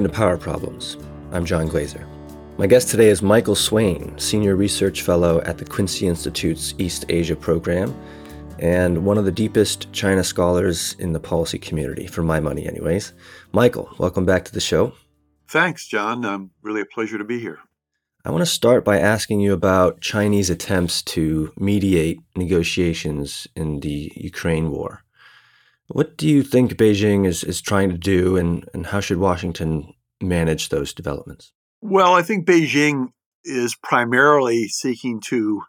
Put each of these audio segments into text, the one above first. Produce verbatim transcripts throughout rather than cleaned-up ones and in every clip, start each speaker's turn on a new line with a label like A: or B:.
A: welcome to Power Problems. I'm John Glazer. My guest today is Michael Swain, Senior Research Fellow at the Quincy Institute's East Asia program, and one of the deepest China scholars in the policy community, for my money anyways. Michael, welcome back to the show.
B: Thanks, John. Um, really a pleasure to be here.
A: I want to start by asking you about Chinese attempts to mediate negotiations in the Ukraine war. What do you think Beijing is, is trying to do, and, and how should Washington manage those developments?
B: Well, I think Beijing is primarily seeking to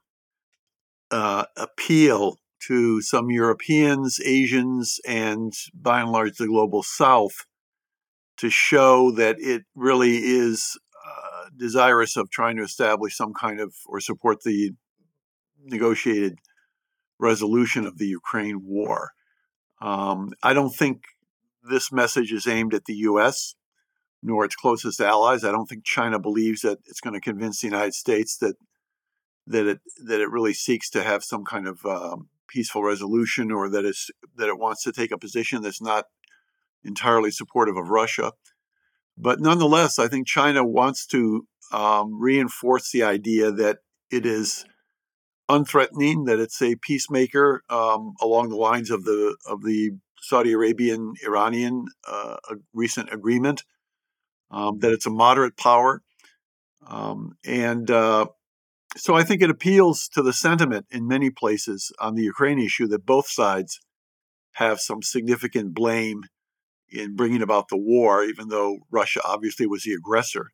B: uh, appeal to some Europeans, Asians, and by and large the global South to show that it really is uh, desirous of trying to establish some kind of or support the negotiated resolution of the Ukraine war. Um, I don't think this message is aimed at the U S nor its closest allies. I don't think China believes that it's going to convince the United States that that it that it really seeks to have some kind of um, peaceful resolution, or that it's that it wants to take a position that's not entirely supportive of Russia. But nonetheless, I think China wants to um, reinforce the idea that it is unthreatening, that it's a peacemaker um, along the lines of the of the Saudi Arabian Iranian uh, recent agreement. Um, that it's a moderate power. Um, and uh, so I think it appeals to the sentiment in many places on the Ukraine issue that both sides have some significant blame in bringing about the war, even though Russia obviously was the aggressor.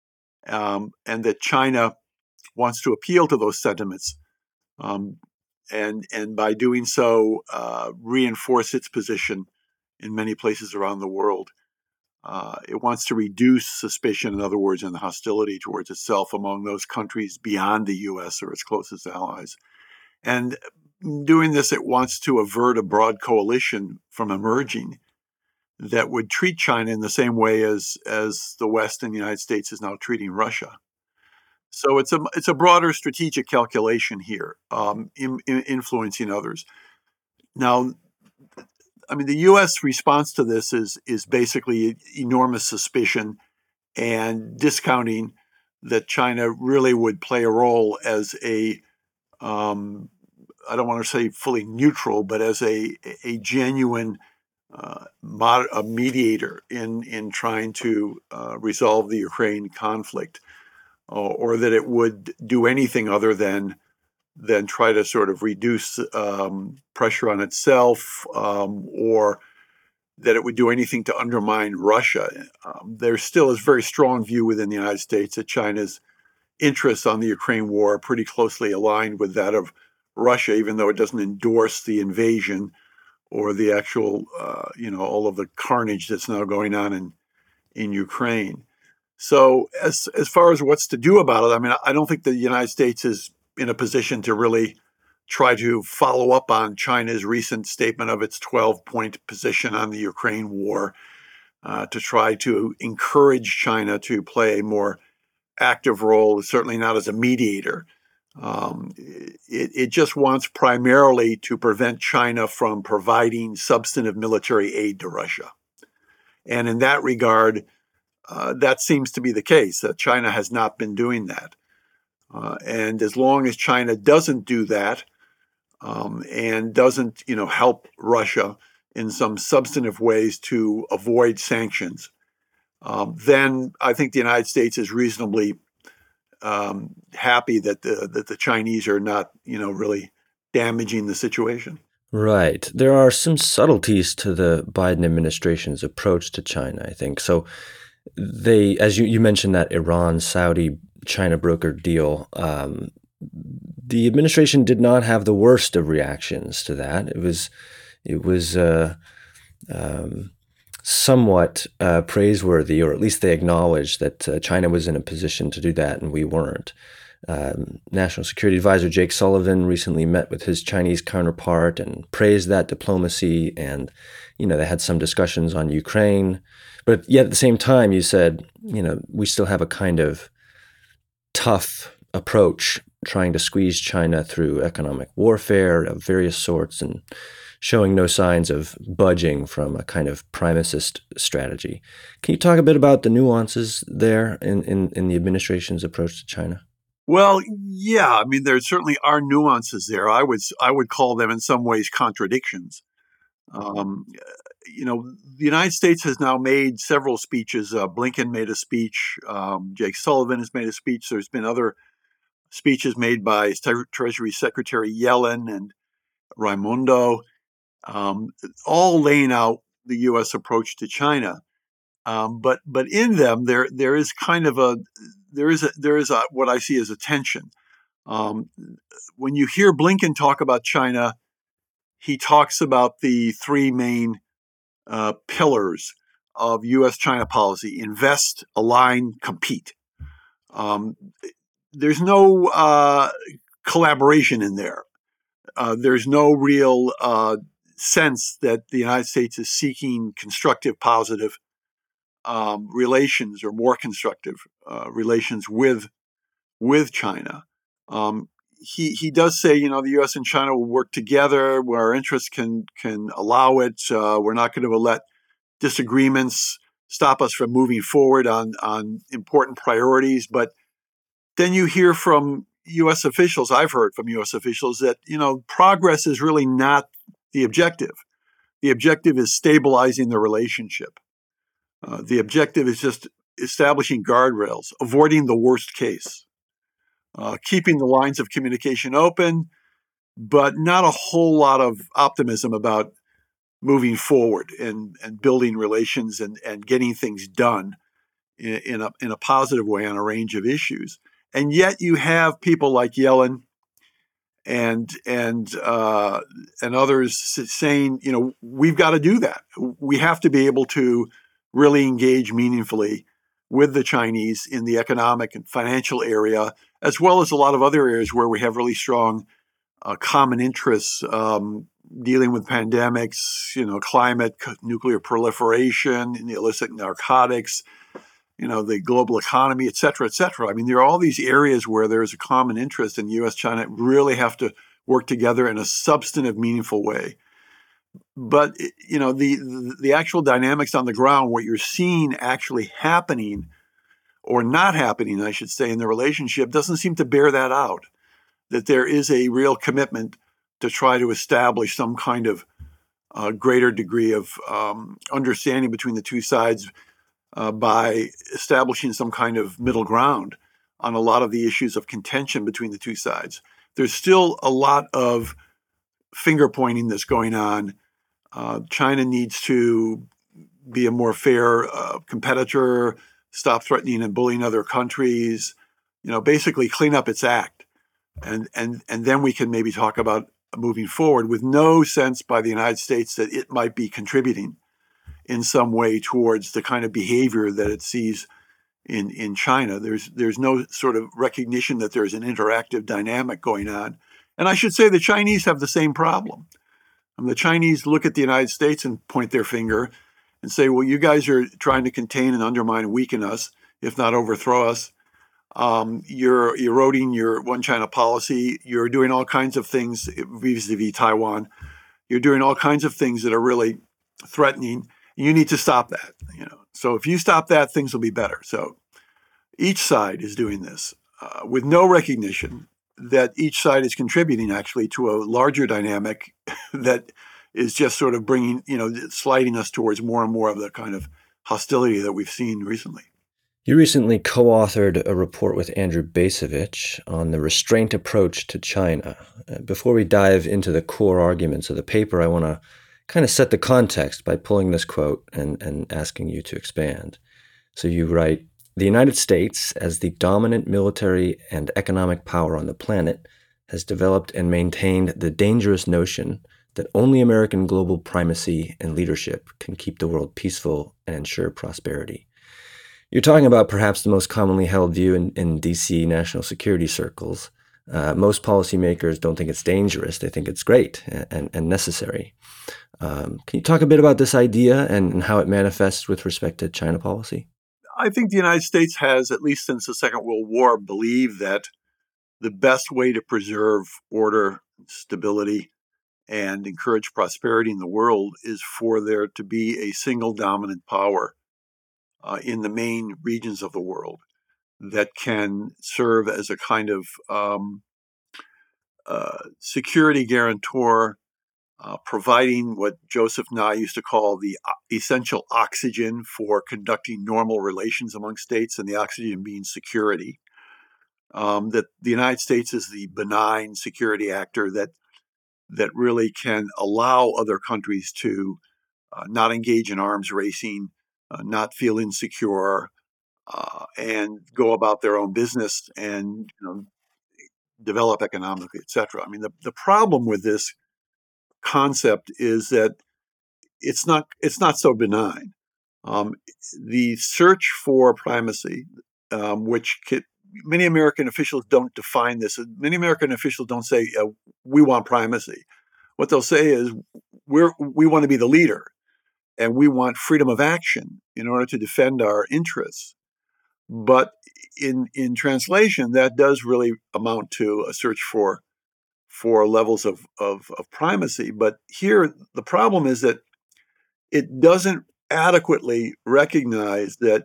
B: Um, and that China wants to appeal to those sentiments um, and, and by doing so, uh, reinforce its position in many places around the world. Uh, it wants to reduce suspicion, in other words, and hostility towards itself among those countries beyond the U S or its closest allies. And doing this, it wants to avert a broad coalition from emerging that would treat China in the same way as, as the West and the United States is now treating Russia. So it's a it's a broader strategic calculation here, um, in, in influencing others. Now, I mean, the U S response to this is is basically enormous suspicion and discounting that China really would play a role as a, um, I don't want to say fully neutral, but as a a genuine uh, mod, a mediator in in trying to uh, resolve the Ukraine conflict, or, or that it would do anything other than than try to sort of reduce um, pressure on itself, um, or that it would do anything to undermine Russia. Um, there still is a very strong view within the United States that China's interests on the Ukraine war are pretty closely aligned with that of Russia, even though it doesn't endorse the invasion or the actual, uh, you know, all of the carnage that's now going on in, in Ukraine. So as as far as what's to do about it, I mean, I don't think the United States is in a position to really try to follow up on China's recent statement of its twelve-point position on the Ukraine war, uh, to try to encourage China to play a more active role, certainly not as a mediator. Um, it, it just wants primarily to prevent China from providing substantive military aid to Russia. And in that regard, uh, that seems to be the case, that China has not been doing that. Uh, and as long as China doesn't do that, um, and doesn't, you know, help Russia in some substantive ways to avoid sanctions, um, then I think the United States is reasonably um, happy that the that the Chinese are not, you know, really damaging the situation.
A: Right. There are some subtleties to the Biden administration's approach to China, I think. So they, as you, you mentioned, that Iran, Saudi, China brokered deal, um, the administration did not have the worst of reactions to that. It was, it was uh, um, somewhat uh, praiseworthy, or at least they acknowledged that uh, China was in a position to do that and we weren't. Um, National Security Advisor Jake Sullivan recently met with his Chinese counterpart and praised that diplomacy. And, you know, they had some discussions on Ukraine. But yet at the same time, you said, you know, we still have a kind of tough approach trying to squeeze China through economic warfare of various sorts and showing no signs of budging from a kind of primacist strategy. Can you talk a bit about the nuances there in, in, in the administration's approach to China?
B: Well, yeah, I mean, there certainly are nuances there. I would I would call them in some ways contradictions. Um, you know, the United States has now made several speeches. Uh, Blinken made a speech. Um, Jake Sullivan has made a speech. There's been other speeches made by Treasury Secretary Yellen and Raimondo, um, all laying out the U S approach to China. Um, but but in them, there there is kind of a there is a, there is a, what I see as a tension. Um, when you hear Blinken talk about China, he talks about the three main uh, pillars of U S China policy: invest, align, compete. Um, there's no uh, collaboration in there. Uh, there's no real uh, sense that the United States is seeking constructive, positive um, relations or more constructive uh, relations with with China. Um, he he does say, you know, the U S and China will work together where our interests can can allow it. Uh, we're not going to let disagreements stop us from moving forward on on important priorities. But then you hear from U S officials, I've heard from U S officials that, you know, progress is really not the objective. The objective is stabilizing the relationship. Uh, the objective is just establishing guardrails, avoiding the worst case, uh, keeping the lines of communication open, but not a whole lot of optimism about moving forward and, and building relations and, and getting things done in, in, a, in a positive way on a range of issues. And yet you have people like Yellen and and uh, and others saying, you know, we've got to do that. We have to be able to really engage meaningfully with the Chinese in the economic and financial area, as well as a lot of other areas where we have really strong uh, common interests, um, dealing with pandemics, you know, climate, nuclear proliferation, the illicit narcotics, you know, the global economy, et cetera, et cetera. I mean, there are all these areas where there is a common interest, and U S China really have to work together in a substantive, meaningful way. But, you know, the the actual dynamics on the ground, what you're seeing actually happening or not happening, I should say, in the relationship doesn't seem to bear that out, that there is a real commitment to try to establish some kind of uh, greater degree of um, understanding between the two sides uh, by establishing some kind of middle ground on a lot of the issues of contention between the two sides. There's still a lot of finger pointing that's going on. Uh, China needs to be a more fair uh, competitor, stop threatening and bullying other countries, you know, basically clean up its act. And, and, and then we can maybe talk about moving forward with no sense by the United States that it might be contributing in some way towards the kind of behavior that it sees in, in China. There's, there's no sort of recognition that there's an interactive dynamic going on. And I should say the Chinese have the same problem. I mean, the Chinese look at the United States and point their finger and say, well, you guys are trying to contain and undermine and weaken us, if not overthrow us. Um, you're eroding your one China policy. You're doing all kinds of things vis-a-vis Taiwan. You're doing all kinds of things that are really threatening. You need to stop that. You know, so if you stop that, things will be better. So each side is doing this uh, with no recognition that each side is contributing actually to a larger dynamic that is just sort of bringing, you know, sliding us towards more and more of the kind of hostility that we've seen recently.
A: You recently co-authored a report with Andrew Bacevich on the restraint approach to China. Uh, before we dive into the core arguments of the paper, I want to kind of set the context by pulling this quote and, and asking you to expand. So you write, "The United States, as the dominant military and economic power on the planet, has developed and maintained the dangerous notion that only American global primacy and leadership can keep the world peaceful and ensure prosperity." You're talking about perhaps the most commonly held view in, in D C national security circles. Uh, most policymakers don't think it's dangerous. They think it's great and, and necessary. Um, can you talk a bit about this idea and, and how it manifests with respect to China policy?
B: I think the United States has, at least since the Second World War, believed that the best way to preserve order, stability, and encourage prosperity in the world is for there to be a single dominant power uh, in the main regions of the world that can serve as a kind of um, uh, security guarantor, uh, providing what Joseph Nye used to call the essential oxygen for conducting normal relations among states, and the oxygen being security. Um, that the United States is the benign security actor that that really can allow other countries to uh, not engage in arms racing, uh, not feel insecure, uh, and go about their own business and you know, develop economically, et cetera. I mean, the, the problem with this concept is that it's not it's not so benign. Um, the search for primacy, um, which can, many American officials don't define this. Many American officials don't say uh, we want primacy. What they'll say is we're we want to be the leader, and we want freedom of action in order to defend our interests. But in in translation, that does really amount to a search for for levels of, of, of primacy. But here, the problem is that it doesn't adequately recognize that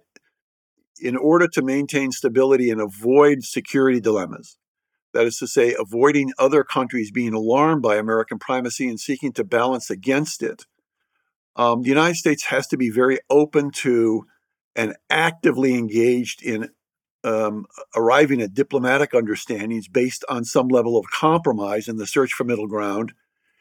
B: in order to maintain stability and avoid security dilemmas, that is to say, avoiding other countries being alarmed by American primacy and seeking to balance against it, um, the United States has to be very open to and actively engaged in um, arriving at diplomatic understandings based on some level of compromise in the search for middle ground,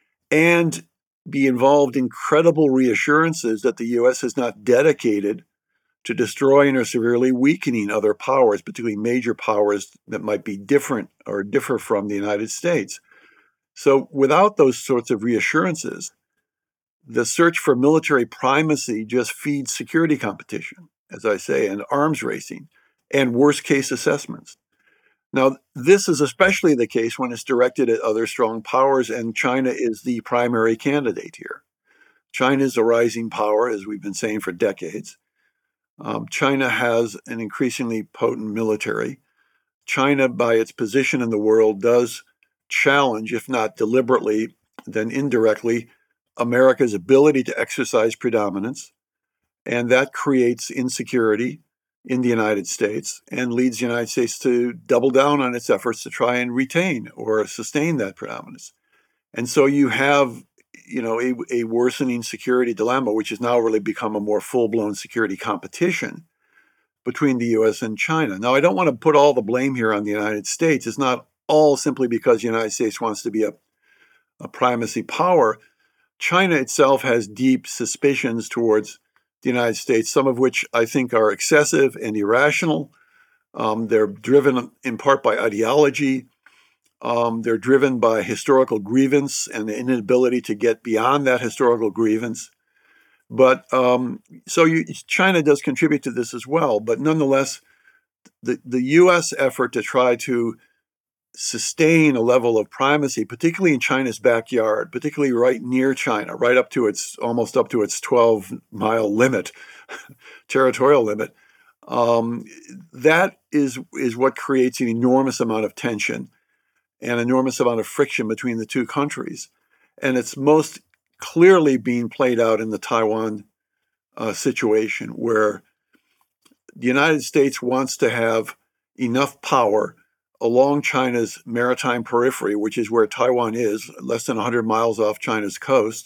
B: and be involved in credible reassurances that the U S is not dedicated to destroying or severely weakening other powers, particularly major powers that might be different or differ from the United States. So without those sorts of reassurances, the search for military primacy just feeds security competition, as I say, and arms racing and worst case assessments. Now, this is especially the case when it's directed at other strong powers, and China is the primary candidate here. China is a rising power, as we've been saying for decades. Um, China has an increasingly potent military. China, by its position in the world, does challenge, if not deliberately, then indirectly, America's ability to exercise predominance. And that creates insecurity in the United States and leads the United States to double down on its efforts to try and retain or sustain that predominance. And so you have, you know, a, a worsening security dilemma, which has now really become a more full-blown security competition between the U S and China. Now, I don't want to put all the blame here on the United States. It's not all simply because the United States wants to be a, a primacy power. China itself has deep suspicions towards the United States, some of which I think are excessive and irrational. Um, they're driven in part by ideology. Um, they're driven by historical grievance and the inability to get beyond that historical grievance. But um, so you, China does contribute to this as well. But nonetheless, the, the U S effort to try to sustain a level of primacy, particularly in China's backyard, particularly right near China, right up to its almost up to its twelve mile limit, territorial limit. Um, that is is what creates an enormous amount of tension and enormous amount of friction between the two countries, and it's most clearly being played out in the Taiwan uh, situation, where the United States wants to have enough power along China's maritime periphery, which is where Taiwan is, less than one hundred miles off China's coast.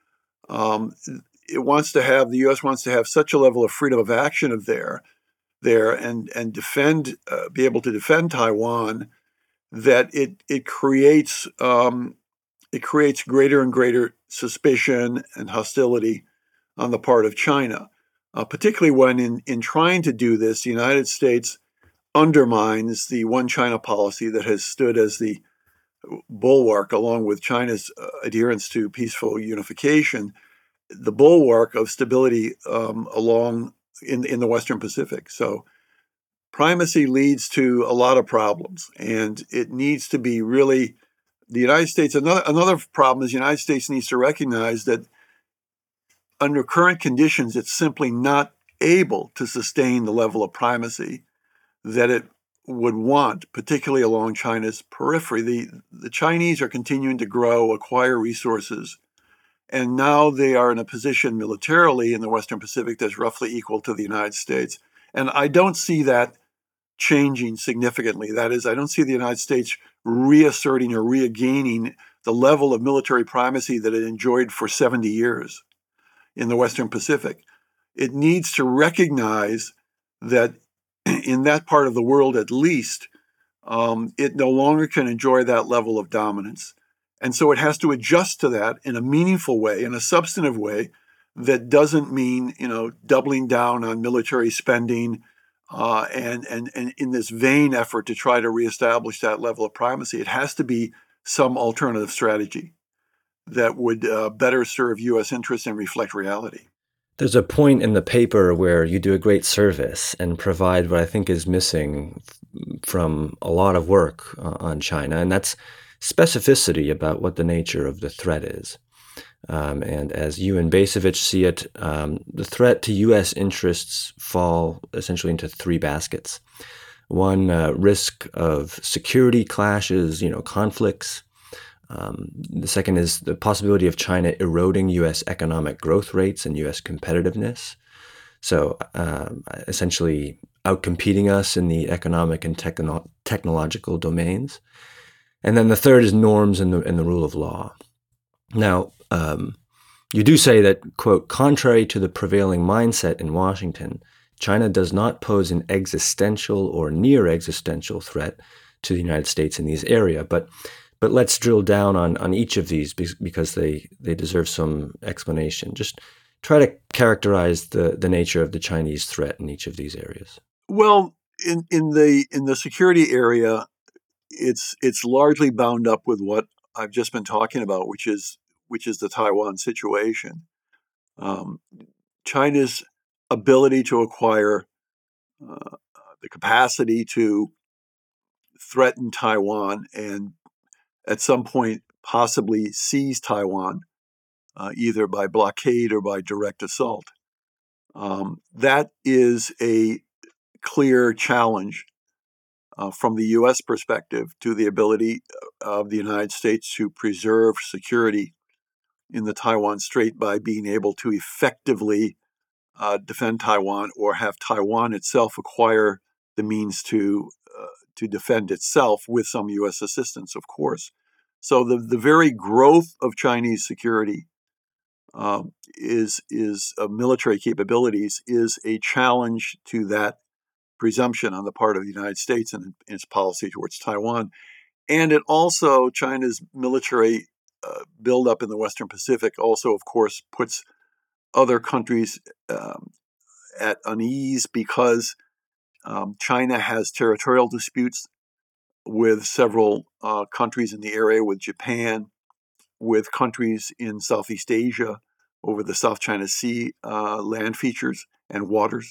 B: Um, it wants to have, the U S wants to have such a level of freedom of action of there, there and, and defend, uh, be able to defend Taiwan, that it, it creates, um, it creates greater and greater suspicion and hostility on the part of China, uh, particularly when in, in trying to do this, the United States undermines the one China policy that has stood as the bulwark, along with China's uh, adherence to peaceful unification, the bulwark of stability um, along in, in the Western Pacific. So primacy leads to a lot of problems, and it needs to be really the United States. Another, another problem is the United States needs to recognize that under current conditions, it's simply not able to sustain the level of primacy that it would want, particularly along China's periphery. The, the Chinese are continuing to grow, acquire resources, and now they are in a position militarily in the Western Pacific that's roughly equal to the United States. And I don't see that changing significantly. That is, I don't see the United States reasserting or regaining the level of military primacy that it enjoyed for seventy years in the Western Pacific. It needs to recognize that in that part of the world, at least, um, it no longer can enjoy that level of dominance. And so it has to adjust to that in a meaningful way, in a substantive way, that doesn't mean, you know, doubling down on military spending uh, and, and, and in this vain effort to try to reestablish that level of primacy. It has to be some alternative strategy that would uh, better serve U S interests and reflect reality.
A: There's a point in the paper where you do a great service and provide what I think is missing from a lot of work uh, on China, and that's specificity about what the nature of the threat is. Um, and as you and Bacevich see it, um, the threat to U S interests fall essentially into three baskets. One, uh, risk of security clashes, you know, conflicts. Um, the second is the possibility of China eroding U S economic growth rates and U S competitiveness. So um, essentially outcompeting us in the economic and techno- technological domains. And then the third is norms and the, and the rule of law. Now, um, you do say that, quote, contrary to the prevailing mindset in Washington, China does not pose an existential or near existential threat to the United States in these areas. But But let's drill down on, on each of these because they, they deserve some explanation. Just try to characterize the, the nature of the Chinese threat in each of these areas.
B: Well, in, in the in the security area, it's it's largely bound up with what I've just been talking about, which is which is the Taiwan situation. Um, China's ability to acquire uh, the capacity to threaten Taiwan and at some point possibly seize Taiwan, uh, either by blockade or by direct assault. Um, that is a clear challenge uh, from the U S perspective to the ability of the United States to preserve security in the Taiwan Strait by being able to effectively uh, defend Taiwan or have Taiwan itself acquire the means to uh, to defend itself with some U S assistance, of course. So the, the very growth of Chinese security um, is is uh, military capabilities is a challenge to that presumption on the part of the United States and its policy towards Taiwan. And it also, China's military uh, buildup in the Western Pacific also, of course, puts other countries um, at unease because um, China has territorial disputes with several uh, countries in the area, with Japan, with countries in Southeast Asia over the South China Sea uh, land features and waters,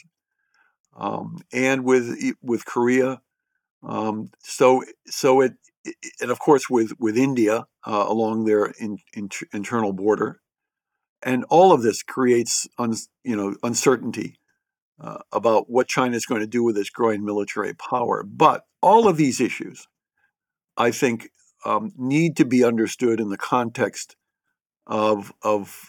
B: um, and with with Korea. Um, so so it, it and of course with with India uh, along their in, in, internal border, and all of this creates un, you know uncertainty uh, about what China is going to do with its growing military power. But all of these issues, I think, um, need to be understood in the context of of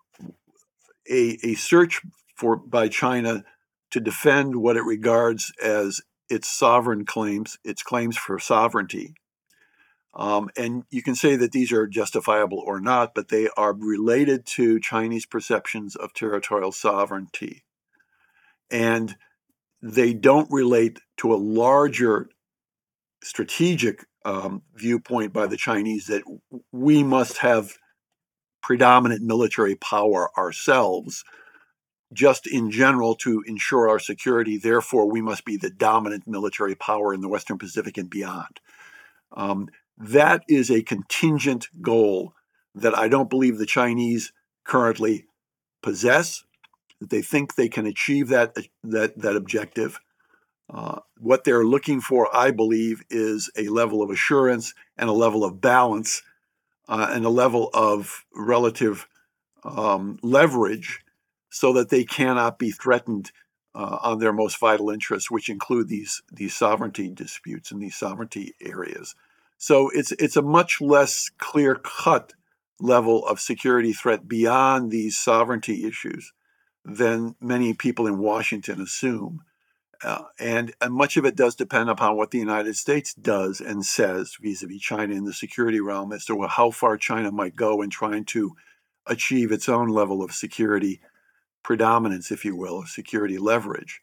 B: a, a search for by China to defend what it regards as its sovereign claims, its claims for sovereignty. Um, and you can say that these are justifiable or not, but they are related to Chinese perceptions of territorial sovereignty. And they don't relate to a larger strategic um, viewpoint by the Chinese that we must have predominant military power ourselves, just in general to ensure our security. Therefore, we must be the dominant military power in the Western Pacific and beyond. Um, that is a contingent goal that I don't believe the Chinese currently possess, that they think they can achieve that, that, that objective. Uh, what they're looking for, I believe, is a level of assurance and a level of balance uh, and a level of relative um, leverage so that they cannot be threatened uh, on their most vital interests, which include these these sovereignty disputes and these sovereignty areas. So it's it's a much less clear-cut level of security threat beyond these sovereignty issues than many people in Washington assume. Uh, and, and much of it does depend upon what the United States does and says vis-a-vis China in the security realm as to how far China might go in trying to achieve its own level of security predominance, if you will, of security leverage.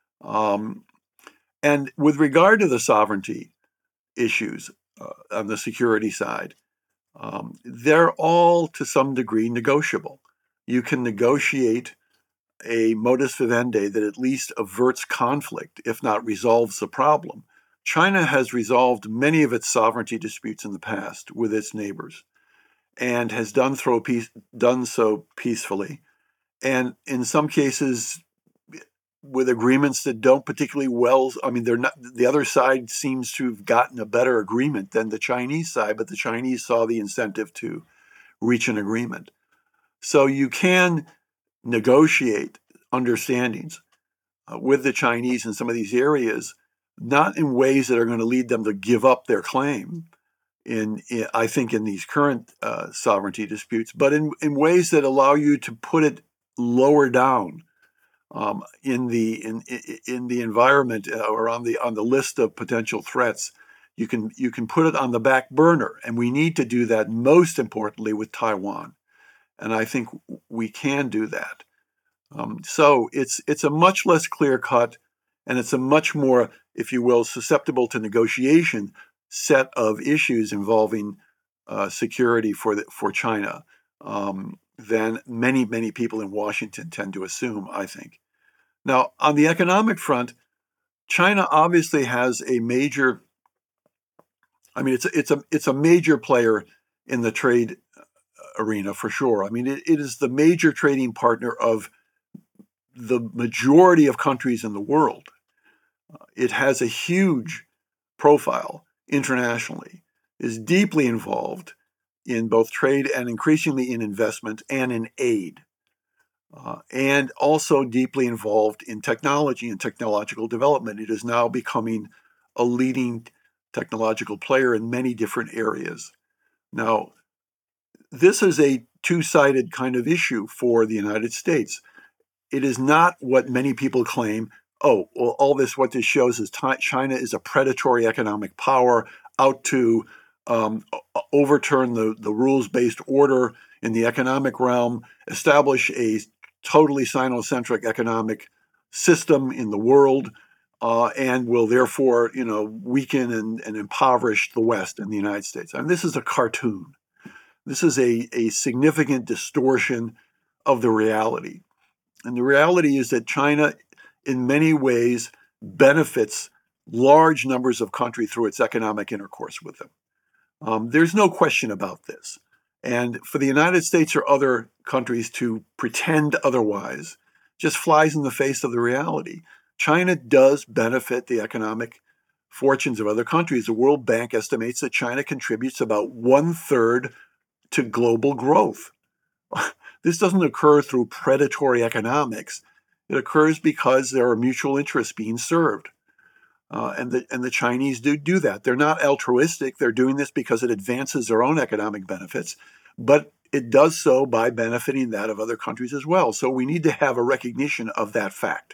B: Um, and with regard to the sovereignty issues uh, on the security side, um, they're all to some degree negotiable. You can negotiate a modus vivendi that at least averts conflict, if not resolves the problem. China has resolved many of its sovereignty disputes in the past with its neighbors and has done, throw peace, done so peacefully. And in some cases, with agreements that don't particularly well, I mean, they're not, the other side seems to have gotten a better agreement than the Chinese side, but the Chinese saw the incentive to reach an agreement. So you can negotiate understandings uh, with the Chinese in some of these areas, not in ways that are going to lead them to give up their claim in, in I think, in these current uh, sovereignty disputes, but in, in ways that allow you to put it lower down um, in the in in the environment uh, or on the on the list of potential threats. You can you can put it on the back burner, and we need to do that most importantly with Taiwan. And I think we can do that. Um, so it's it's a much less clear cut, and it's a much more, if you will, susceptible to negotiation set of issues involving uh, security for the, for China um, than many many people in Washington tend to assume, I think. Now, on the economic front, China obviously has a major. I mean, it's a, it's a it's a major player in the trade arena for sure. I mean, it, it is the major trading partner of the majority of countries in the world. Uh, it has a huge profile internationally, is deeply involved in both trade and increasingly in investment and in aid, uh, and also deeply involved in technology and technological development. It is now becoming a leading technological player in many different areas. Now, this is a two-sided kind of issue for the United States. It is not what many people claim. Oh, well, all this, what this shows is China is a predatory economic power out to um, overturn the, the rules-based order in the economic realm, establish a totally Sinocentric economic system in the world, uh, and will therefore, you know, weaken and, and impoverish the West and the United States. I mean, this is a cartoon. This is a, a significant distortion of the reality. And the reality is that China, in many ways, benefits large numbers of countries through its economic intercourse with them. Um, there's no question about this. And for the United States or other countries to pretend otherwise just flies in the face of the reality. China does benefit the economic fortunes of other countries. The World Bank estimates that China contributes about one third to global growth. This doesn't occur through predatory economics. It occurs because there are mutual interests being served. Uh, and, the, and the Chinese do do that. They're not altruistic. They're doing this because it advances their own economic benefits, but it does so by benefiting that of other countries as well. So we need to have a recognition of that fact.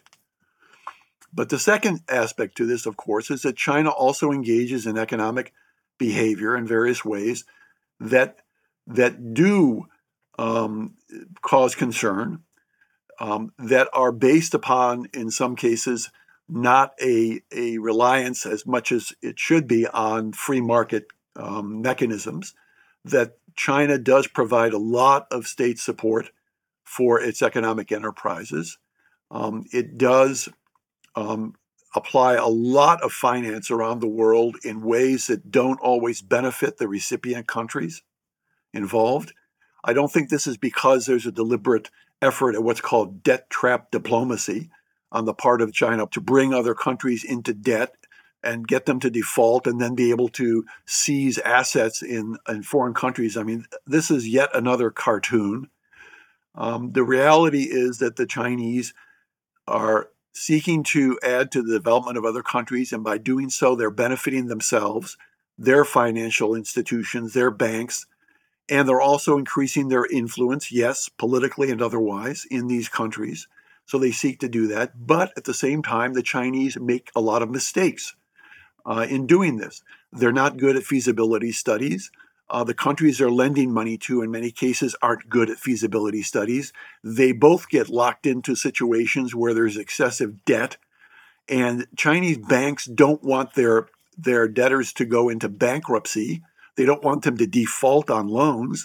B: But the second aspect to this, of course, is that China also engages in economic behavior in various ways that, that do um, cause concern, um, that are based upon, in some cases, not a, a reliance as much as it should be on free market um, mechanisms, that China does provide a lot of state support for its economic enterprises. Um, it does um, apply a lot of finance around the world in ways that don't always benefit the recipient countries involved. I don't think this is because there's a deliberate effort at what's called debt trap diplomacy on the part of China to bring other countries into debt and get them to default and then be able to seize assets in, in foreign countries. I mean, this is yet another cartoon. Um, the reality is that the Chinese are seeking to add to the development of other countries, and by doing so, they're benefiting themselves, their financial institutions, their banks, and they're also increasing their influence, yes, politically and otherwise, in these countries. So they seek to do that. But at the same time, the Chinese make a lot of mistakes uh, in doing this. They're not good at feasibility studies. Uh, the countries they're lending money to, in many cases, aren't good at feasibility studies. They both get locked into situations where there's excessive debt, and Chinese banks don't want their their debtors to go into bankruptcy. They don't want them to default on loans.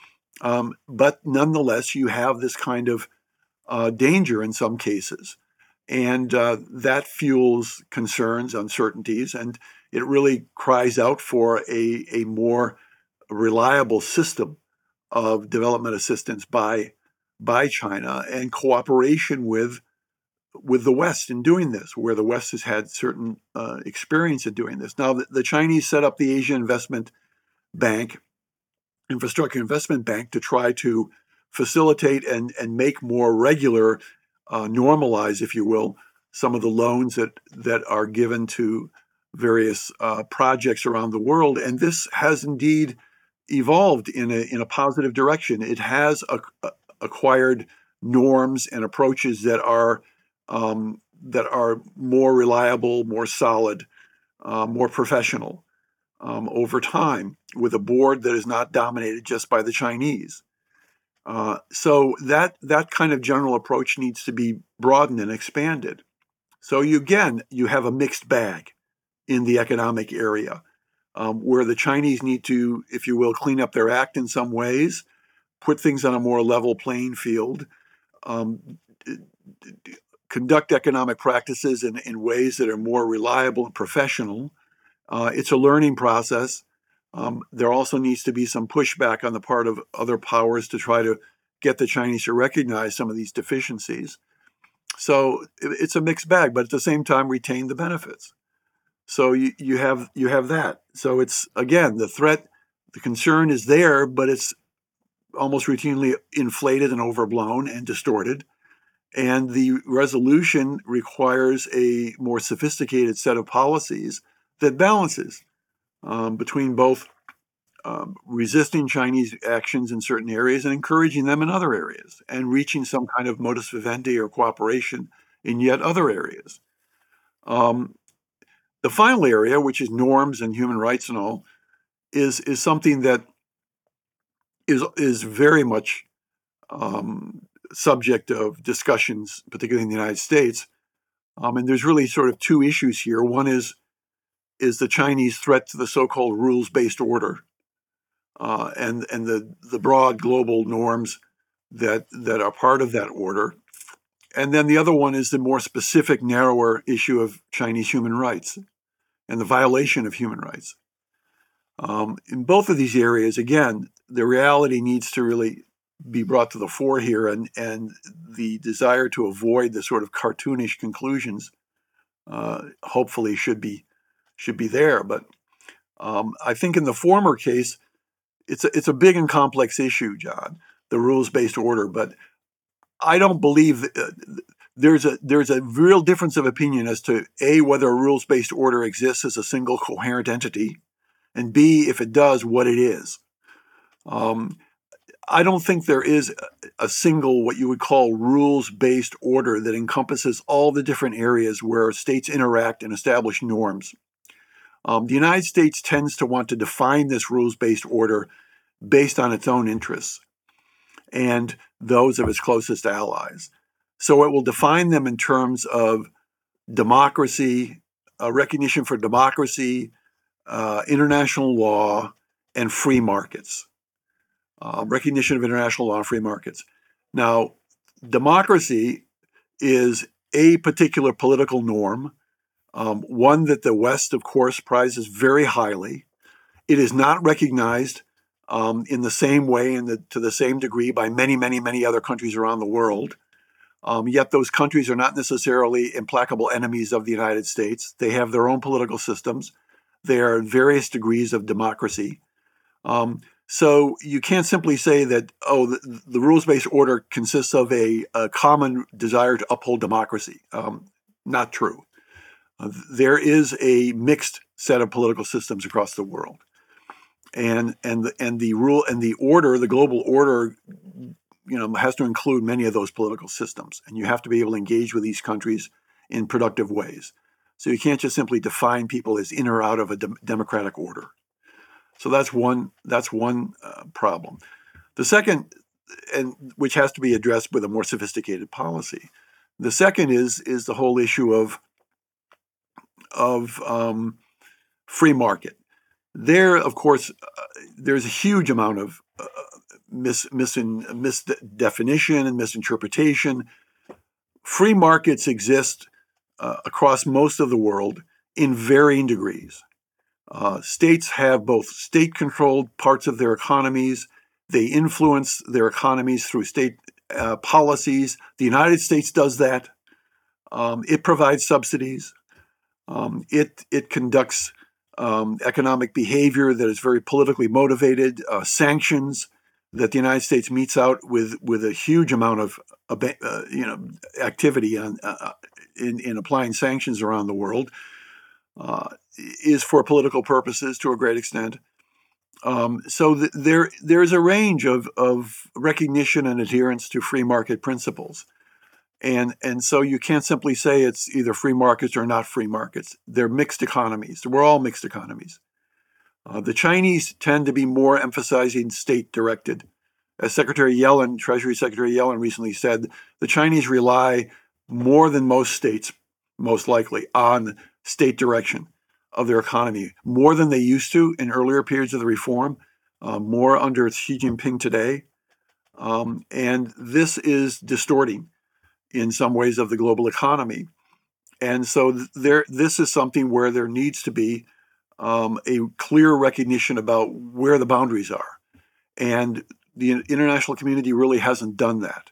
B: Um, but nonetheless, you have this kind of uh, danger in some cases. And uh, that fuels concerns, uncertainties, and it really cries out for a, a more reliable system of development assistance by by China and cooperation with with the West in doing this, where the West has had certain uh, experience in doing this. Now, the, the Chinese set up the Asian Investment Bank, Infrastructure Investment Bank, to try to facilitate and, and make more regular, uh, normalize, if you will, some of the loans that, that are given to various uh, projects around the world. And this has indeed evolved in a, in a positive direction. It has a, a, acquired norms and approaches that are um, that are more reliable, more solid, uh, more professional um, over time, with a board that is not dominated just by the Chinese. Uh, so that that kind of general approach needs to be broadened and expanded. So you, again, you have a mixed bag in the economic area, um, where the Chinese need to, if you will, clean up their act in some ways, put things on a more level playing field, um, d- d- conduct economic practices in, in ways that are more reliable and professional. Uh, it's a learning process. Um, there also needs to be some pushback on the part of other powers to try to get the Chinese to recognize some of these deficiencies. So it, it's a mixed bag, but at the same time retain the benefits. So you, you have you have that. So it's, again, the threat, the concern is there, but it's almost routinely inflated and overblown and distorted. And the resolution requires a more sophisticated set of policies that balances um, between both um, resisting Chinese actions in certain areas and encouraging them in other areas, and reaching some kind of modus vivendi or cooperation in yet other areas. Um, the final area, which is norms and human rights and all, is is something that is is very much um, subject of discussions, particularly in the United States. Um, and there's really sort of two issues here. One is is the Chinese threat to the so-called rules-based order, uh, and and the the broad global norms that that are part of that order. And then the other one is the more specific, narrower issue of Chinese human rights and the violation of human rights. Um, in both of these areas, again, the reality needs to really be brought to the fore here, and, and the desire to avoid the sort of cartoonish conclusions uh, hopefully should be should be there. But um, I think in the former case, it's a, it's a big and complex issue, John, the rules-based order. But I don't believe that, uh, there's a there's a real difference of opinion as to A, whether a rules-based order exists as a single coherent entity, and B, if it does, what it is. Um, I don't think there is a single, what you would call, rules-based order that encompasses all the different areas where states interact and establish norms. Um, the United States tends to want to define this rules-based order based on its own interests and those of its closest allies. So it will define them in terms of democracy, uh, recognition for democracy, uh, international law, and free markets. Uh, recognition of international law and free markets. Now, democracy is a particular political norm, um, one that the West, of course, prizes very highly. It is not recognized um, in the same way and the, to the same degree by many, many, many other countries around the world. Um, yet those countries are not necessarily implacable enemies of the United States. They have their own political systems. They are various degrees of democracy. Um, So you can't simply say that, oh, the, the rules-based order consists of a, a common desire to uphold democracy. Um, Not true. Uh, there is a mixed set of political systems across the world, and and the, and the rule and the order, the global order, you know, has to include many of those political systems, and you have to be able to engage with these countries in productive ways. So you can't just simply define people as in or out of a de- democratic order. So that's one that's one uh, problem. The second, and which has to be addressed with a more sophisticated policy. The second is is the whole issue of of um, free market. There, of course, uh, there's a huge amount of uh, mis, mis, misdefinition and misinterpretation. Free markets exist uh, across most of the world in varying degrees. Uh, states have both state-controlled parts of their economies. They influence their economies through state uh, policies. The United States does that. Um, it provides subsidies. Um, it it conducts um, economic behavior that is very politically motivated. Uh, sanctions that the United States meets out with with a huge amount of uh, you know activity on uh, in in applying sanctions around the world uh, is for political purposes to a great extent. Um, so th- there there's a range of of recognition and adherence to free market principles. And and so you can't simply say it's either free markets or not free markets. They're mixed economies. We're all mixed economies. Uh, the Chinese tend to be more emphasizing state-directed. As Secretary Yellen, Treasury Secretary Yellen recently said, the Chinese rely more than most states, most likely, on state direction of their economy, more than they used to in earlier periods of the reform, uh, more under Xi Jinping today. Um, and this is distorting in some ways of the global economy. And so there, this is something where there needs to be um, a clear recognition about where the boundaries are. And the international community really hasn't done that.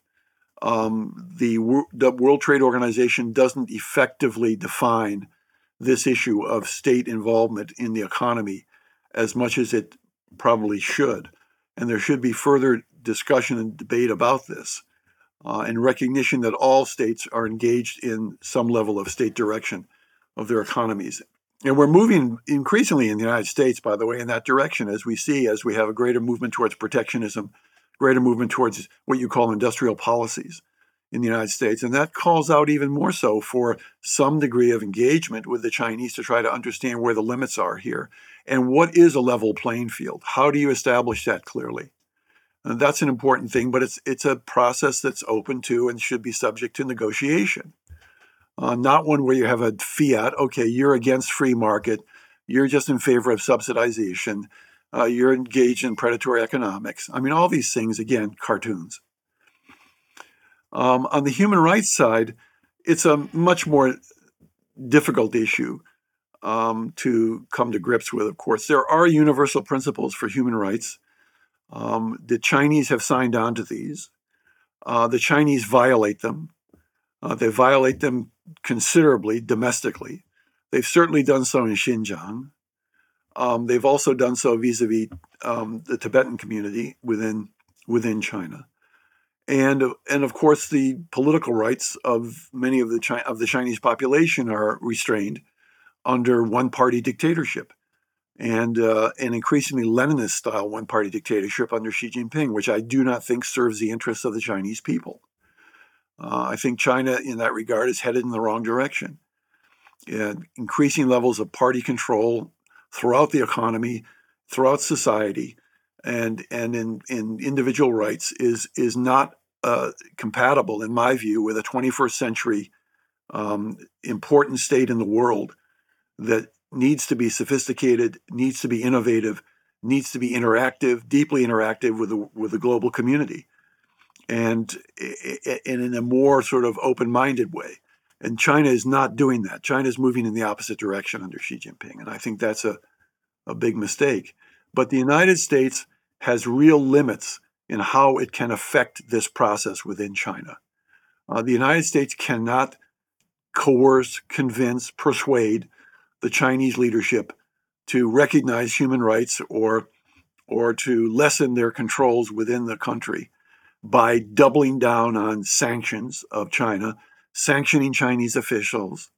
B: Um, the, the World Trade Organization doesn't effectively define this issue of state involvement in the economy as much as it probably should. And there should be further discussion and debate about this. Uh, and recognition that all states are engaged in some level of state direction of their economies. And we're moving increasingly in the United States, by the way, in that direction, as we see, as we have a greater movement towards protectionism, greater movement towards what you call industrial policies in the United States. And that calls out even more so for some degree of engagement with the Chinese to try to understand where the limits are here. And what is a level playing field? How do you establish that clearly? And that's an important thing, but it's it's a process that's open to and should be subject to negotiation. Uh, not one where you have a fiat, okay, you're against free market, you're just in favor of subsidization, uh, you're engaged in predatory economics. I mean, all these things, again, cartoons. Um, on the human rights side, it's a much more difficult issue um, to come to grips with, of course. There are universal principles for human rights. Um, the Chinese have signed on to these. Uh, the Chinese violate them. Uh, they violate them considerably domestically. They've certainly done so in Xinjiang. Um, they've also done so vis-a-vis um, the Tibetan community within within China, and and of course the political rights of many of the Chi- of the Chinese population are restrained under one-party dictatorship. And uh, an increasingly Leninist-style one-party dictatorship under Xi Jinping, which I do not think serves the interests of the Chinese people. Uh, I think China, in that regard, is headed in the wrong direction. And increasing levels of party control throughout the economy, throughout society, and and in, in individual rights is is not uh, compatible, in my view, with a twenty-first century um, important state in the world that needs to be sophisticated, needs to be innovative, needs to be interactive, deeply interactive with the with the global community, and, and in a more sort of open-minded way. And China is not doing that. China is moving in the opposite direction under Xi Jinping, and I think that's a, a big mistake. But the United States has real limits in how it can affect this process within China. Uh, the United States cannot coerce, convince, persuade the Chinese leadership to recognize human rights or or to lessen their controls within the country by doubling down on sanctions of China, sanctioning Chinese officials,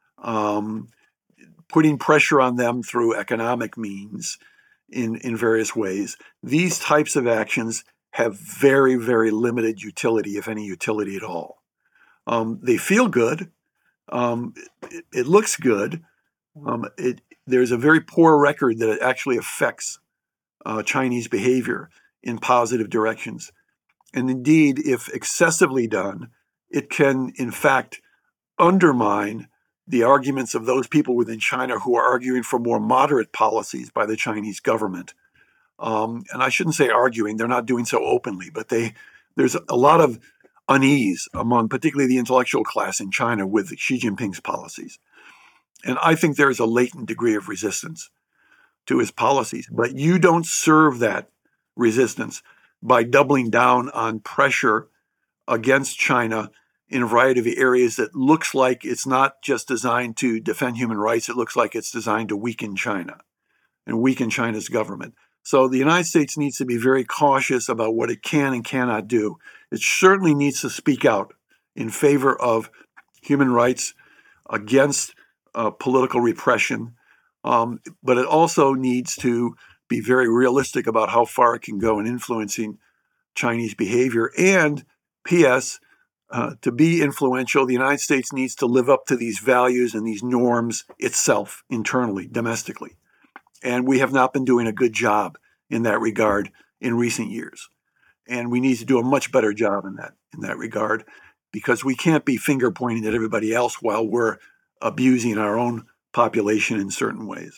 B: um, putting pressure on them through economic means in, in various ways. These types of actions have very, very limited utility, if any utility at all. Um, they feel good. Um, it, it looks good. Um, it, there's a very poor record that it actually affects uh, Chinese behavior in positive directions. And indeed, if excessively done, it can, in fact, undermine the arguments of those people within China who are arguing for more moderate policies by the Chinese government. Um, and I shouldn't say arguing; they're not doing so openly, but they there's a lot of unease among particularly the intellectual class in China with Xi Jinping's policies. And I think there's a latent degree of resistance to his policies. But you don't serve that resistance by doubling down on pressure against China in a variety of areas that looks like it's not just designed to defend human rights, it looks like it's designed to weaken China and weaken China's government. So the United States needs to be very cautious about what it can and cannot do. It certainly needs to speak out in favor of human rights, against uh, political repression, um, but it also needs to be very realistic about how far it can go in influencing Chinese behavior. And P S, uh, to be influential, the United States needs to live up to these values and these norms itself, internally, domestically. And we have not been doing a good job in that regard in recent years. And we need to do a much better job in that in that regard, because we can't be finger pointing at everybody else while we're abusing our own population in certain ways.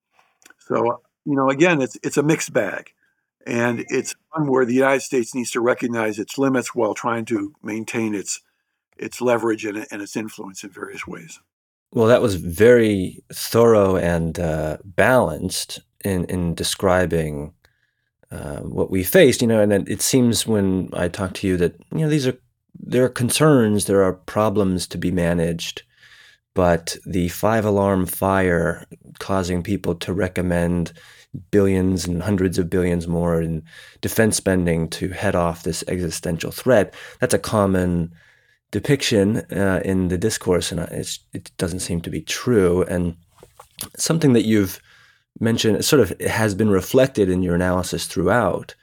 B: So, you know, again, it's it's a mixed bag. And it's one where the United States needs to recognize its limits while trying to maintain its its leverage and, and its influence in various ways.
A: Well, that was very thorough and uh, balanced in in describing uh, what we faced. You know, and it seems when I talk to you that you know these are there are concerns, there are problems to be managed, but the five alarm fire causing people to recommend billions and hundreds of billions more in defense spending to head off this existential threat, that's a common depiction uh, in the discourse, and it's, it doesn't seem to be true. And something that you've mentioned, sort of has been reflected in your analysis throughout,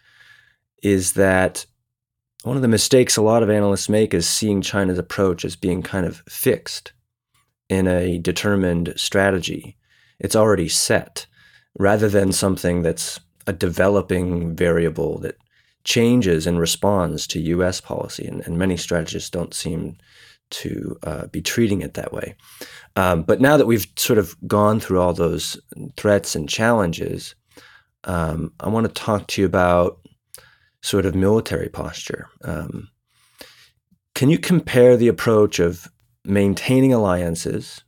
A: is that one of the mistakes a lot of analysts make is seeing China's approach as being kind of fixed in a determined strategy. It's already set, rather than something that's a developing variable that changes and responds to U S policy. And, and many strategists don't seem to uh, be treating it that way. Um, but now that we've sort of gone through all those threats and challenges, um, I want to talk to you about sort of military posture. Um, can you compare the approach of maintaining alliances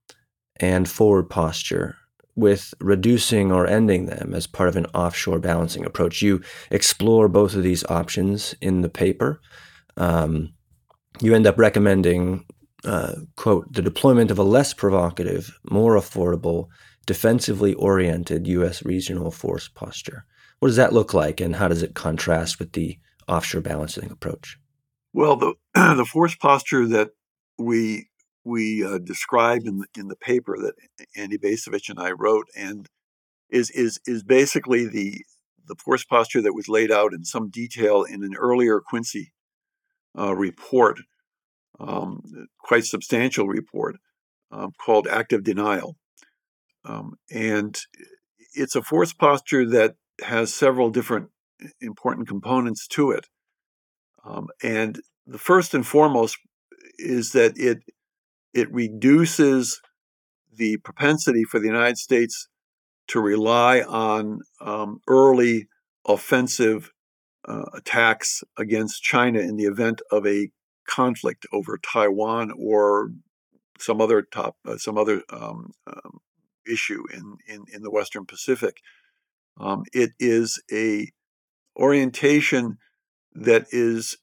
A: and forward posture with reducing or ending them as part of an offshore balancing approach? You explore both of these options in the paper. Um, you end up recommending, uh, quote, the deployment of a less provocative, more affordable, defensively oriented U S regional force posture. What does that look like, and how does it contrast with the offshore balancing approach?
B: Well, the the force posture that we we uh, described in the, in the paper that Andy Bacevich and I wrote, and is is is basically the the force posture that was laid out in some detail in an earlier Quincy uh, report, um, quite substantial report um, called Active Denial, um, and it's a force posture that has several different important components to it, um, and the first and foremost is that it it reduces the propensity for the United States to rely on um, early offensive uh, attacks against China in the event of a conflict over Taiwan or some other top uh, some other um, um, issue in, in in the Western Pacific. Um, it is a orientation that is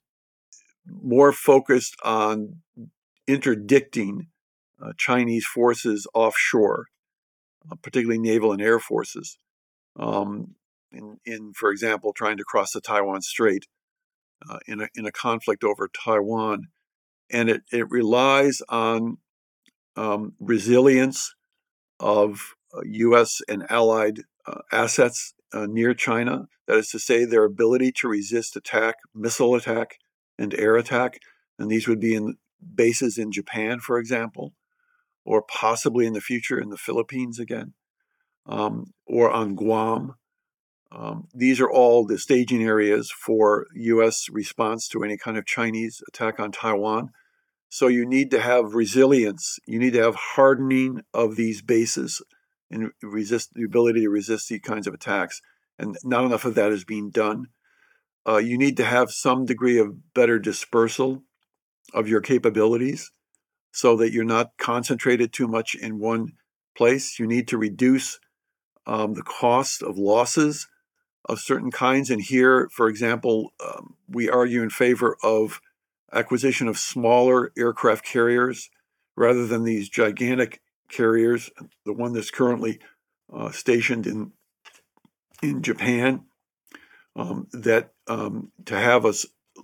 B: more focused on interdicting uh, Chinese forces offshore, uh, particularly naval and air forces, um, in, in, for example, trying to cross the Taiwan Strait uh, in, a, in a conflict over Taiwan. and it, it relies on um, resilience of uh, U S and allied uh, assets uh, near China. That is to say, their ability to resist attack, missile attack, and air attack. And these would be in bases in Japan, for example, or possibly in the future in the Philippines again, um, or on Guam. Um, these are all the staging areas for U S response to any kind of Chinese attack on Taiwan. So you need to have resilience. You need to have hardening of these bases and resist the ability to resist these kinds of attacks. And not enough of that is being done. Uh, you need to have some degree of better dispersal of your capabilities so that you're not concentrated too much in one place. You need to reduce um, the cost of losses of certain kinds. And here, for example, um, we argue in favor of acquisition of smaller aircraft carriers rather than these gigantic carriers. The one that's currently uh, stationed in in Japan, um, that um, to have a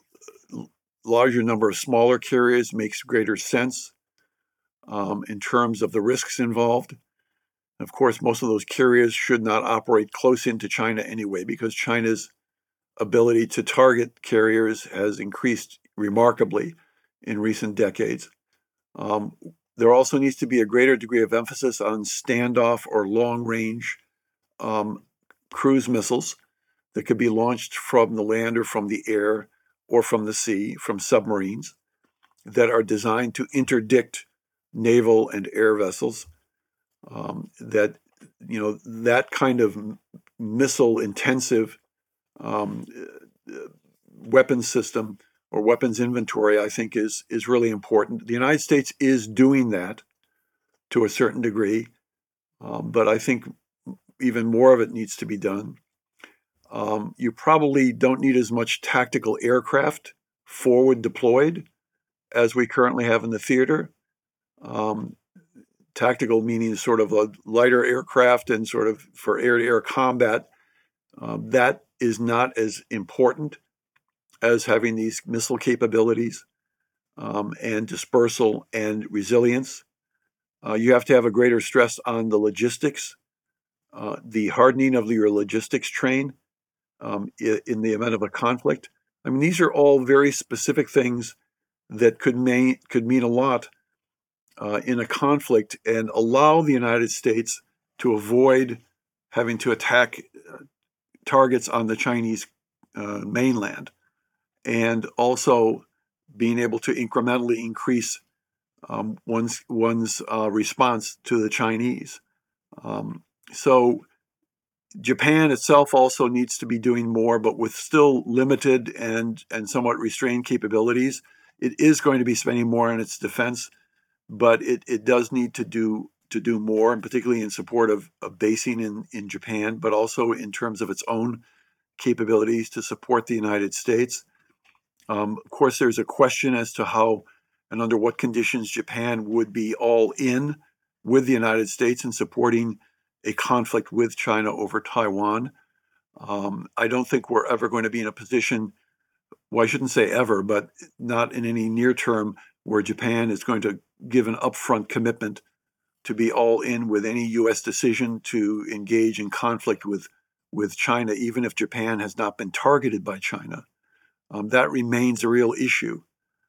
B: larger number of smaller carriers makes greater sense um, in terms of the risks involved. Of course, most of those carriers should not operate close into China anyway, because China's ability to target carriers has increased remarkably in recent decades. Um, there also needs to be a greater degree of emphasis on standoff or long-range um, cruise missiles that could be launched from the land or from the air or from the sea, from submarines, that are designed to interdict naval and air vessels. Um, that, you know, that kind of missile-intensive um, weapons system or weapons inventory, I think, is is really important. The United States is doing that to a certain degree, um, but I think even more of it needs to be done. Um, you probably don't need as much tactical aircraft forward deployed as we currently have in the theater. Um, tactical meaning sort of a lighter aircraft and sort of for air-to-air combat. Um, that is not as important as having these missile capabilities um, and dispersal and resilience. Uh, you have to have a greater stress on the logistics, uh, the hardening of your logistics train um, in the event of a conflict. I mean, these are all very specific things that could, may, could mean a lot uh, in a conflict and allow the United States to avoid having to attack uh, targets on the Chinese uh, mainland, and also being able to incrementally increase um, one's one's uh, response to the Chinese. Um, so Japan itself also needs to be doing more, but with still limited and and somewhat restrained capabilities. It is going to be spending more on its defense, but it, it does need to do to do more, and particularly in support of, of basing in, in Japan, but also in terms of its own capabilities to support the United States. Um, of course, there's a question as to how and under what conditions Japan would be all in with the United States in supporting a conflict with China over Taiwan. Um, I don't think we're ever going to be in a position, well, I shouldn't say ever, but not in any near term, where Japan is going to give an upfront commitment to be all in with any U S decision to engage in conflict with, with China, even if Japan has not been targeted by China. Um, that remains a real issue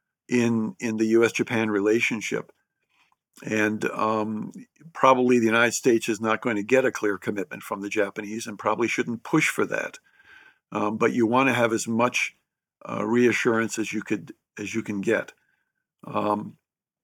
B: in in the U S Japan relationship. And um, probably the United States is not going to get a clear commitment from the Japanese and probably shouldn't push for that. Um, but you want to have as much uh, reassurance as you could as you can get. Um,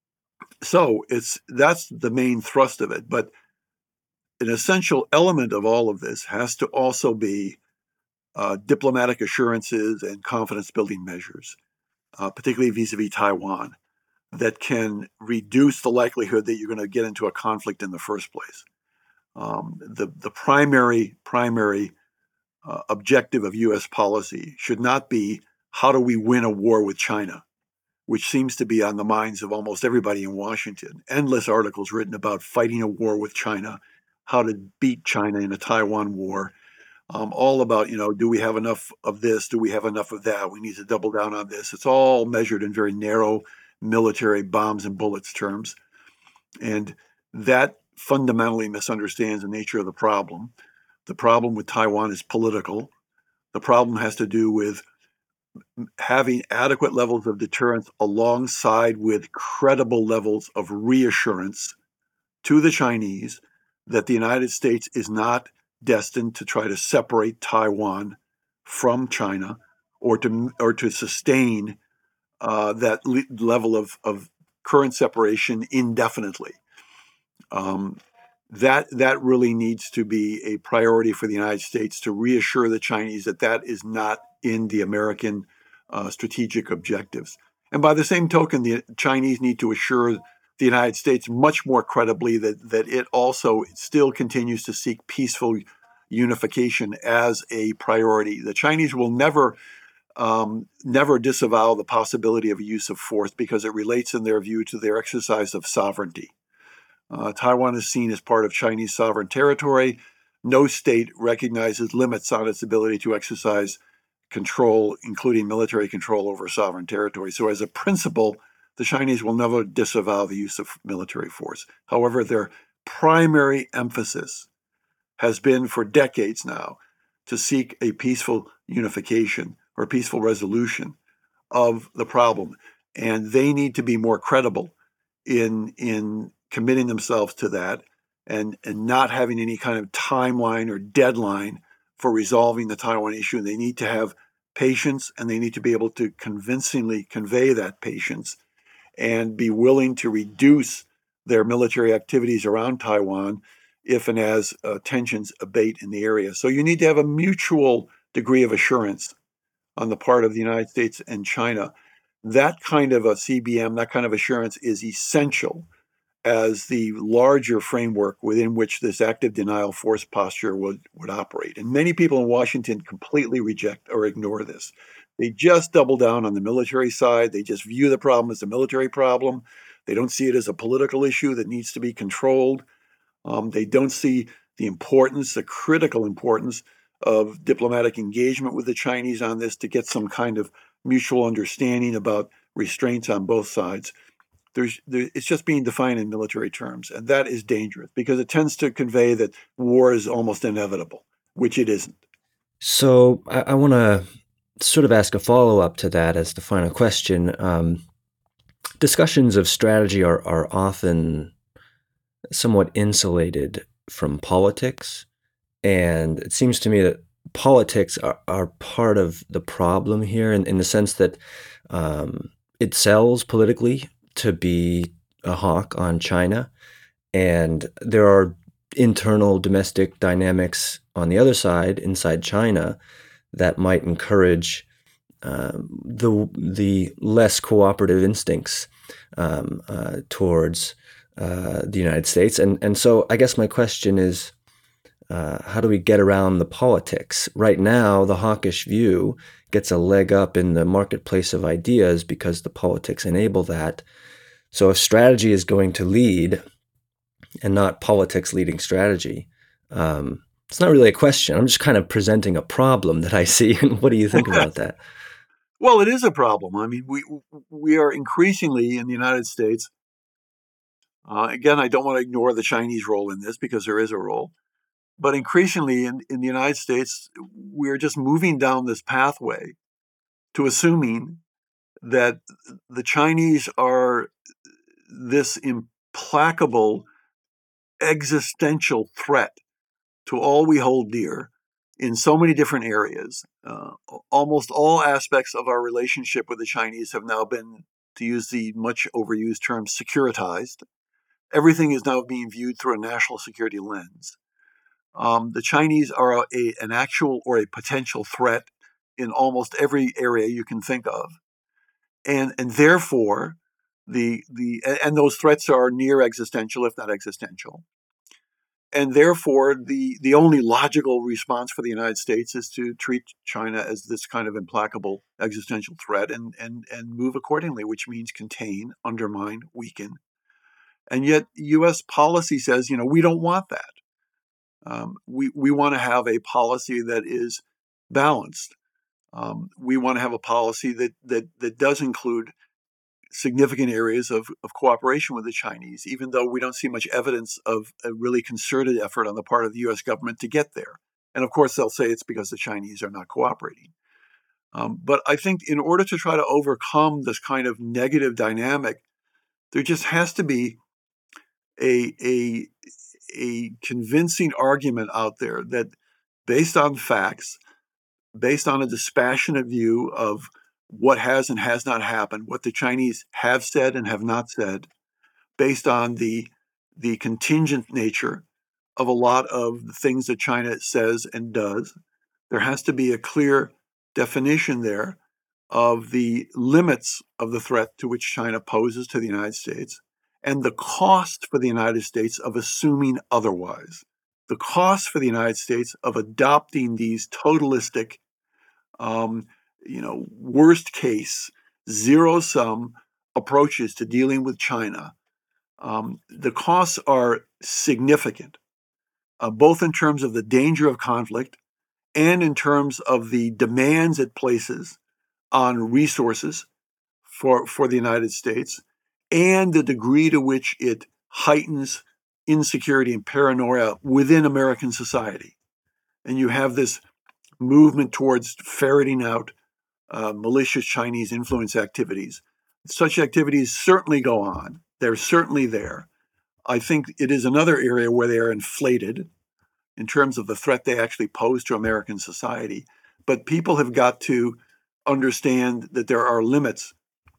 B: so it's that's the main thrust of it. But an essential element of all of this has to also be uh, diplomatic assurances and confidence building measures, uh, particularly vis-a-vis Taiwan, that can reduce the likelihood that you're going to get into a conflict in the first place. Um, the the primary primary uh, objective of U S policy should not be how do we win a war with China, which seems to be on the minds of almost everybody in Washington. Endless articles written about fighting a war with China, how to beat China in a Taiwan war, um, all about, you know, do we have enough of this? Do we have enough of that? We need to double down on this. It's all measured in very narrow military bombs and bullets terms. And that fundamentally misunderstands the nature of the problem. The problem with Taiwan is political. The problem has to do with having adequate levels of deterrence alongside with credible levels of reassurance to the Chinese that the United States is not destined to try to separate Taiwan from China or to or to sustain uh, that le- level of, of current separation indefinitely. Um, that that really needs to be a priority for the United States to reassure the Chinese that that is not in the American uh, strategic objectives. And by the same token, the Chinese need to assure the United States much more credibly that that it also still continues to seek peaceful unification as a priority. The Chinese will never um, never disavow the possibility of use of force because it relates, in their view, to their exercise of sovereignty. Uh, Taiwan is seen as part of Chinese sovereign territory. No state recognizes limits on its ability to exercise control, including military control over sovereign territory. So, as a principle, the Chinese will never disavow the use of military force. However, their primary emphasis has been for decades now to seek a peaceful unification or peaceful resolution of the problem. And they need to be more credible in in committing themselves to that and, and not having any kind of timeline or deadline for resolving the Taiwan issue. They need to have patience, and they need to be able to convincingly convey that patience and be willing to reduce their military activities around Taiwan if and as uh, tensions abate in the area. So you need to have a mutual degree of assurance on the part of the United States and China. That kind of a C B M, that kind of assurance is essential as the larger framework within which this active denial force posture would, would operate. And many people in Washington completely reject or ignore this. They just double down on the military side. They just view the problem as a military problem. They don't see it as a political issue that needs to be controlled. Um, they don't see the importance, the critical importance of diplomatic engagement with the Chinese on this to get some kind of mutual understanding about restraints on both sides. There's, there, it's just being defined in military terms, and that is dangerous because it tends to convey that war is almost inevitable, which it isn't.
A: So I, I want to sort of ask a follow-up to that as the final question. Um, discussions of strategy are, are often somewhat insulated from politics. And it seems to me that politics are, are part of the problem here in, in the sense that um, it sells politically to be a hawk on China. And there are internal domestic dynamics on the other side, inside China, that might encourage um, the the less cooperative instincts um, uh, towards uh, the United States. And and so I guess my question is, uh, how do we get around the politics? Right now, the hawkish view gets a leg up in the marketplace of ideas because the politics enable that. So if strategy is going to lead and not politics leading strategy, um, it's not really a question. I'm just kind of presenting a problem that I see. And what do you think about that?
B: Well, it is a problem. I mean, we we are increasingly in the United States. Uh, again, I don't want to ignore the Chinese role in this because there is a role. But increasingly in, in the United States, we're just moving down this pathway to assuming that the Chinese are this implacable existential threat to all we hold dear in so many different areas. Uh, almost all aspects of our relationship with the Chinese have now been, to use the much overused term, securitized. Everything is now being viewed through a national security lens. Um, the Chinese are a, a, an actual or a potential threat in almost every area you can think of, and and therefore the the and those threats are near existential, if not existential. And therefore, the, the only logical response for the United States is to treat China as this kind of implacable existential threat and, and, and move accordingly, which means contain, undermine, weaken. And yet, U S policy says, you know, we don't want that. Um, we we want to have a policy that is balanced. Um, we want to have a policy that that that does include significant areas of, of cooperation with the Chinese, even though we don't see much evidence of a really concerted effort on the part of the U S government to get there. And of course, they'll say it's because the Chinese are not cooperating. Um, but I think in order to try to overcome this kind of negative dynamic, there just has to be a, a, a convincing argument out there that, based on facts, based on a dispassionate view of what has and has not happened, what the Chinese have said and have not said, based on the the contingent nature of a lot of the things that China says and does, there has to be a clear definition there of the limits of the threat to which China poses to the United States and the cost for the United States of assuming otherwise. The cost for the United States of adopting these totalistic, um, you know, worst case, zero sum approaches to dealing with China. Um, the costs are significant, uh, both in terms of the danger of conflict and in terms of the demands it places on resources for, for the United States, and the degree to which it heightens insecurity and paranoia within American society. And you have this movement towards ferreting out uh, malicious Chinese influence activities. Such activities certainly go on. They're certainly there. I think it is another area where they are inflated in terms of the threat they actually pose to American society. But people have got to understand that there are limits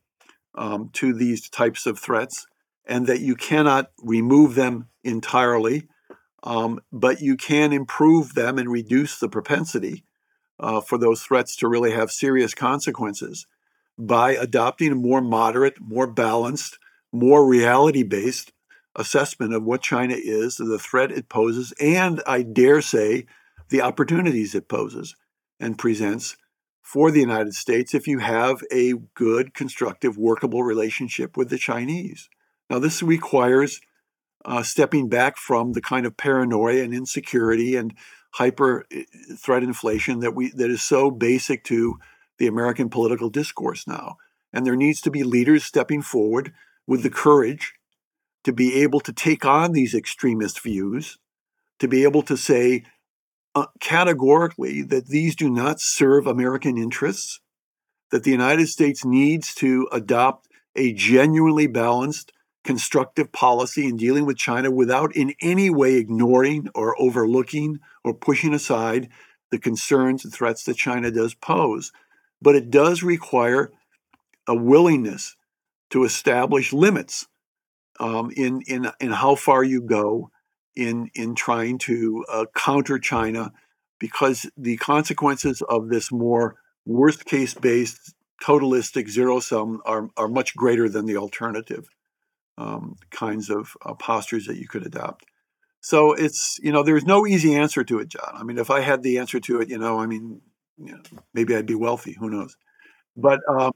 B: um, to these types of threats and that you cannot remove them entirely, um, but you can improve them and reduce the propensity uh, for those threats to really have serious consequences by adopting a more moderate, more balanced, more reality-based assessment of what China is, the threat it poses, and I dare say the opportunities it poses and presents for the United States if you have a good, constructive, workable relationship with the Chinese. Now, this requires uh, stepping back from the kind of paranoia and insecurity and hyper threat inflation that we that is so basic to the American political discourse now. And there needs to be leaders stepping forward with the courage to be able to take on these extremist views, to be able to say uh, categorically that these do not serve American interests, that the United States needs to adopt a genuinely balanced, constructive policy in dealing with China without in any way ignoring or overlooking or pushing aside the concerns and threats that China does pose. But it does require a willingness to establish limits um, in, in, in how far you go in, in trying to uh, counter China, because the consequences of this more worst case based, totalistic zero sum are, are much greater than the alternative um, kinds of uh, postures that you could adopt. So it's, you know, there's no easy answer to it, John. I mean, if I had the answer to it, you know, I mean, you know, maybe I'd be wealthy. Who knows? But um,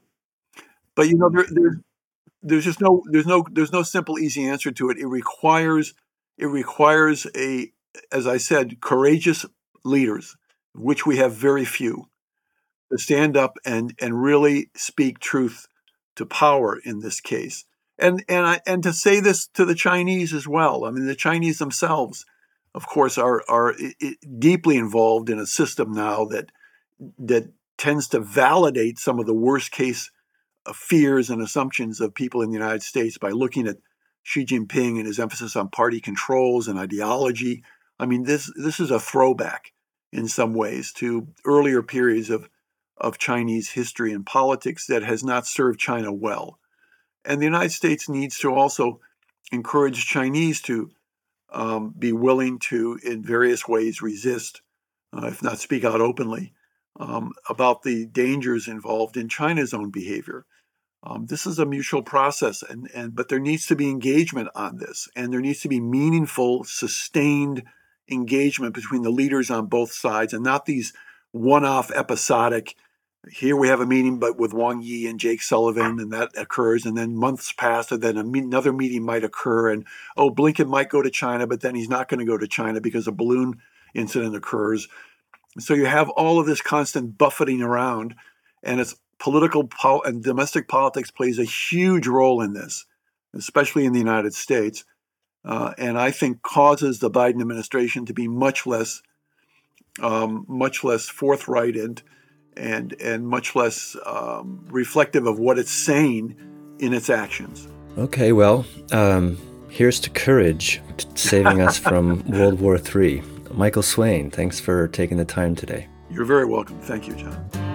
B: but you know, there, there's there's just no there's no there's no simple easy answer to it. It requires it requires a, as I said, courageous leaders, which we have very few, to stand up and and really speak truth to power in this case. And and I, and to say this to the Chinese as well. I mean, the Chinese themselves, of course, are are I- I deeply involved in a system now that that tends to validate some of the worst case uh, fears and assumptions of people in the United States by looking at Xi Jinping and his emphasis on party controls and ideology. I mean, this this is a throwback in some ways to earlier periods of of Chinese history and politics that has not served China well. And the United States needs to also encourage Chinese to um, be willing to, in various ways, resist, uh, if not speak out openly, um, about the dangers involved in China's own behavior. Um, this is a mutual process, and, and but there needs to be engagement on this, and there needs to be meaningful, sustained engagement between the leaders on both sides, and not these one-off episodic. Here we have a meeting, but with Wang Yi and Jake Sullivan, and that occurs, and then months pass, and then a me- another meeting might occur, and oh, Blinken might go to China, but then he's not going to go to China because a balloon incident occurs. So you have all of this constant buffeting around, and it's political pol- and domestic politics plays a huge role in this, especially in the United States, uh, and I think causes the Biden administration to be much less, um, much less forthright and and and much less um, reflective of what it's saying in its actions.
A: Okay, well, um, here's to courage, saving us from World War Three. Michael Swain, thanks for taking the time today.
B: You're very welcome. Thank you, John.